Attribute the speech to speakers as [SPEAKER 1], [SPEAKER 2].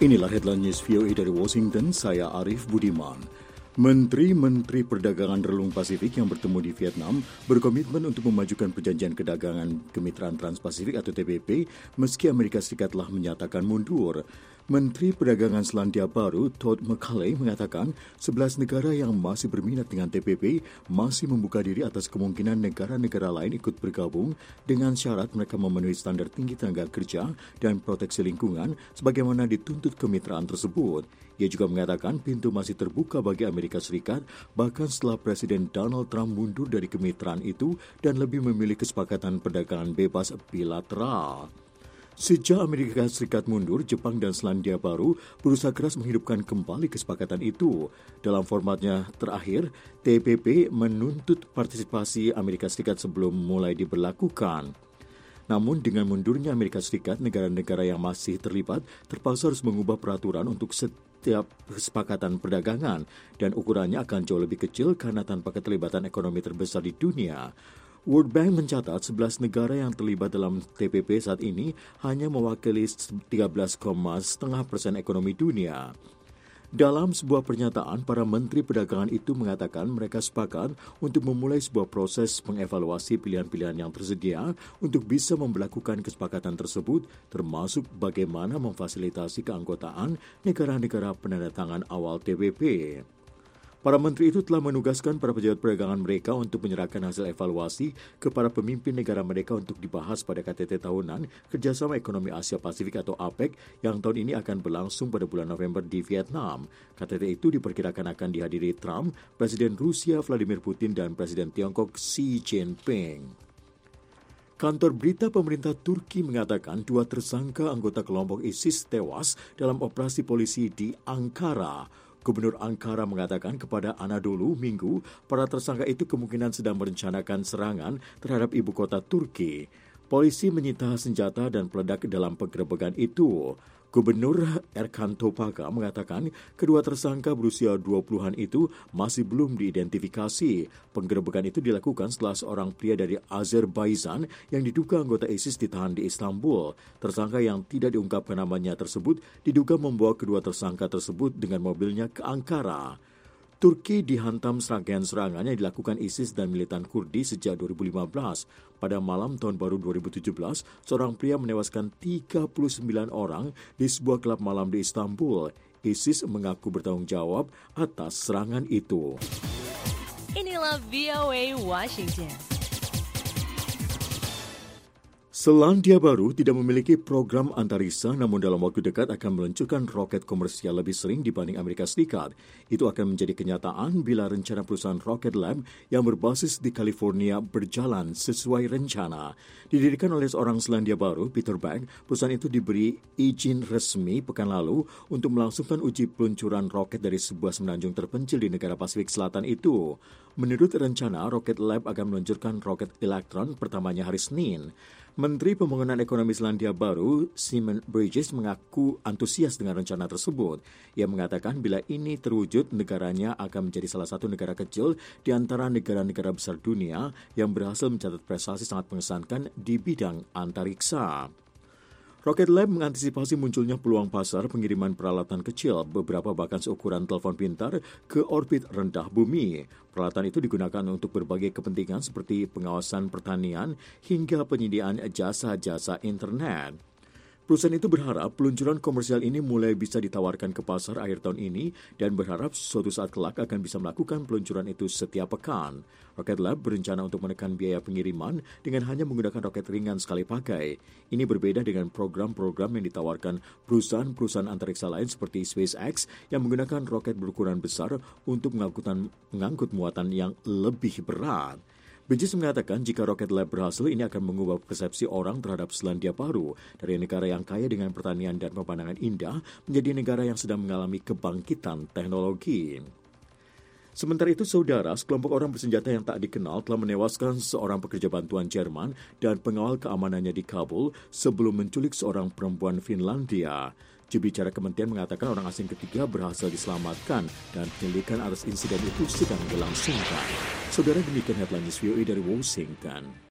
[SPEAKER 1] Inilah headline news VOA dari Washington, saya Arif Budiman. Menteri-menteri perdagangan relung Pasifik yang bertemu di Vietnam berkomitmen untuk memajukan perjanjian kedagangan kemitraan Trans-Pasifik atau TPP meski Amerika Serikat telah menyatakan mundur. Menteri Perdagangan Selandia Baru Todd McCalley mengatakan 11 negara yang masih berminat dengan TPP masih membuka diri atas kemungkinan negara-negara lain ikut bergabung dengan syarat mereka memenuhi standar tinggi tenaga kerja dan proteksi lingkungan sebagaimana dituntut kemitraan tersebut. Ia juga mengatakan pintu masih terbuka bagi Amerika Serikat bahkan setelah Presiden Donald Trump mundur dari kemitraan itu dan lebih memilih kesepakatan perdagangan bebas bilateral. Sejak Amerika Serikat mundur, Jepang dan Selandia Baru berusaha keras menghidupkan kembali kesepakatan itu. Dalam formatnya terakhir, TPP menuntut partisipasi Amerika Serikat sebelum mulai diberlakukan. Namun dengan mundurnya Amerika Serikat, negara-negara yang masih terlibat terpaksa harus mengubah peraturan untuk setiap kesepakatan perdagangan dan ukurannya akan jauh lebih kecil karena tanpa keterlibatan ekonomi terbesar di dunia. World Bank mencatat 11 negara yang terlibat dalam TPP saat ini hanya mewakili 13,5% ekonomi dunia. Dalam sebuah pernyataan, para menteri perdagangan itu mengatakan mereka sepakat untuk memulai sebuah proses mengevaluasi pilihan-pilihan yang tersedia untuk bisa memberlakukan kesepakatan tersebut, termasuk bagaimana memfasilitasi keanggotaan negara-negara penandatangan awal TPP. Para menteri itu telah menugaskan para pejabat perdagangan mereka untuk menyerahkan hasil evaluasi kepada pemimpin negara mereka untuk dibahas pada KTT tahunan Kerjasama Ekonomi Asia Pasifik atau APEC yang tahun ini akan berlangsung pada bulan November di Vietnam. KTT itu diperkirakan akan dihadiri Trump, Presiden Rusia Vladimir Putin, dan Presiden Tiongkok Xi Jinping. Kantor berita pemerintah Turki mengatakan 2 tersangka anggota kelompok ISIS tewas dalam operasi polisi di Ankara. Gubernur Ankara mengatakan kepada Anadolu Minggu, para tersangka itu kemungkinan sedang merencanakan serangan terhadap ibu kota Turki. Polisi menyita senjata dan peledak dalam penggerebekan itu. Gubernur Erkan Topaka mengatakan kedua tersangka berusia 20-an itu masih belum diidentifikasi. Penggerebekan itu dilakukan setelah seorang pria dari Azerbaijan yang diduga anggota ISIS ditahan di Istanbul. Tersangka yang tidak diungkapkan namanya tersebut diduga membawa kedua tersangka tersebut dengan mobilnya ke Ankara. Turki dihantam serangkaian serangan yang dilakukan ISIS dan militan Kurdi sejak 2015. Pada malam tahun baru 2017, seorang pria menewaskan 39 orang di sebuah klub malam di Istanbul. ISIS mengaku bertanggung jawab atas serangan itu.
[SPEAKER 2] Inilah VOA Washington.
[SPEAKER 1] Selandia Baru tidak memiliki program antariksa, namun dalam waktu dekat akan meluncurkan roket komersial lebih sering dibanding Amerika Serikat. Itu akan menjadi kenyataan bila rencana perusahaan Rocket Lab yang berbasis di California berjalan sesuai rencana. Didirikan oleh seorang Selandia Baru, Peter Beck, perusahaan itu diberi izin resmi pekan lalu untuk melangsungkan uji peluncuran roket dari sebuah semenanjung terpencil di negara Pasifik Selatan itu. Menurut rencana, Rocket Lab akan meluncurkan roket Electron pertamanya hari Senin. Menteri Pembangunan Ekonomi Selandia Baru, Simon Bridges, mengaku antusias dengan rencana tersebut. Ia mengatakan bila ini terwujud, negaranya akan menjadi salah satu negara kecil di antara negara-negara besar dunia yang berhasil mencatat prestasi sangat mengesankan di bidang antariksa. Rocket Lab mengantisipasi munculnya peluang pasar pengiriman peralatan kecil, beberapa bahkan seukuran telepon pintar, ke orbit rendah bumi. Peralatan itu digunakan untuk berbagai kepentingan seperti pengawasan pertanian hingga penyediaan jasa-jasa internet. Perusahaan itu berharap peluncuran komersial ini mulai bisa ditawarkan ke pasar akhir tahun ini dan berharap suatu saat kelak akan bisa melakukan peluncuran itu setiap pekan. Rocket Lab berencana untuk menekan biaya pengiriman dengan hanya menggunakan roket ringan sekali pakai. Ini berbeda dengan program-program yang ditawarkan perusahaan-perusahaan antariksa lain seperti SpaceX yang menggunakan roket berukuran besar untuk mengangkut muatan yang lebih berat. Bridges mengatakan jika Rocket Lab berhasil, ini akan mengubah persepsi orang terhadap Selandia Baru dari negara yang kaya dengan pertanian dan pemandangan indah menjadi negara yang sedang mengalami kebangkitan teknologi. Sementara itu, saudara, sekelompok orang bersenjata yang tak dikenal telah menewaskan seorang pekerja bantuan Jerman dan pengawal keamanannya di Kabul sebelum menculik seorang perempuan Finlandia. Juru bicara Kementerian mengatakan orang asing ketiga berhasil diselamatkan dan penyelidikan atas insiden itu sedang berlangsung. Saudara, demikian headline news VOA dari Washington.